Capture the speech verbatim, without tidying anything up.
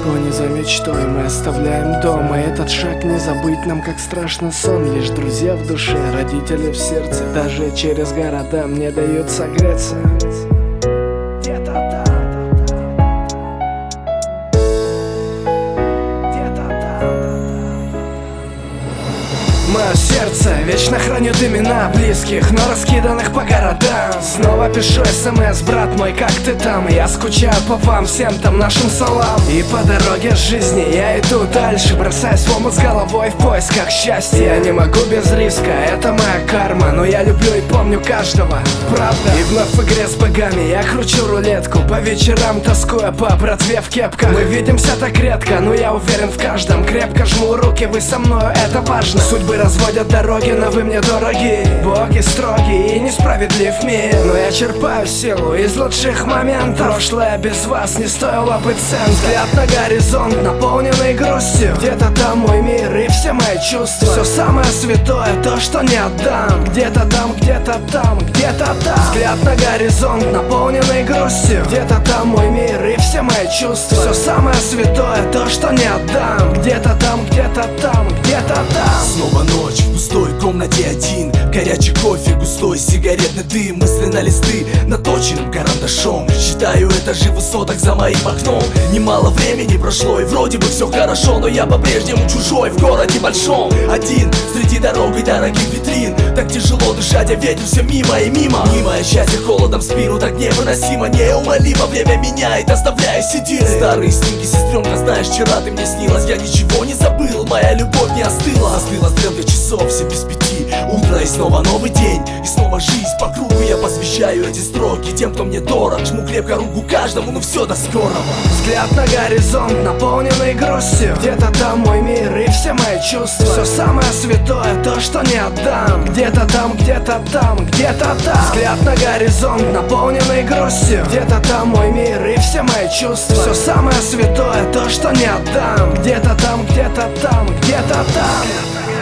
погоне за мечтой мы оставляем дом, и этот шаг не забыть нам, как страшно сон. Лишь друзья в душе, родители в сердце, даже через города мне дают согреться. Мое сердце вечно хранит имена близких, но раскиданных по городам. Снова пишу смс, брат мой, как ты там? Я скучаю по вам, всем там нашим салам. И по дороге жизни я иду дальше, бросаясь в омут с головой в поисках счастья. Я не могу без риска, это моя карма, но я люблю и помню каждого, правда. И вновь в игре с богами я кручу рулетку, по вечерам тоскуя по братве в кепках. Мы видимся так редко, но я уверен в каждом. Крепко жму руки, вы со мною, это важно. Судьбы разводят дороги, но вы мне дороги. Боги строгие и несправедлив мир, но я черпаю силу из лучших моментов. Прошлое без вас не стоило быть центом. Взгляд на горизонт, наполненный грустью. Где-то там мой мир и все мои чувства. Все самое святое, то, что не отдам. Где-то там, где-то там, где-то там. Взгляд на горизонт, наполненный грустью. Где-то там мой мир и все мои чувства. Все самое святое, то, что не отдам. Где-то там, где-то там, где-то там. Снова ночь в пустой комнате один. Горячий кофе, густой сигаретный дым. Мысли на листы наточенным карандашом. Считаю этажи высоток за моим окном. Немало времени прошло и вроде бы все хорошо, но я по-прежнему чужой в городе большом. Один среди дорог и дорогих витрин. Так тяжело дышать, а ветер все мимо и мимо. Мимо счастье холодом спину так невыносимо. Неумолимо время меняет, оставляя седины. Старые снимки, сестренка, знаешь, вчера ты мне снилась. Я ничего не забыл, моя любовь не остыла. Застыла стрелка часов, все без пяти. Утро и снова новый день, и снова жизнь по кругу. Я посвящаю эти строки тем, кто мне дорог. Жму крепко руку каждому, ну все, до скорого. Взгляд на горизонт, наполненный грустью. Где-то там мой мир и все мои чувства. Все самое святое, то, что не отдам. Где-то там, где-то там, где-то там. Взгляд на горизонт, наполненный грустью. Где-то там мой мир и все мои чувства. Все самое святое, то, что не отдам. Где-то там, где-то там, где-то там.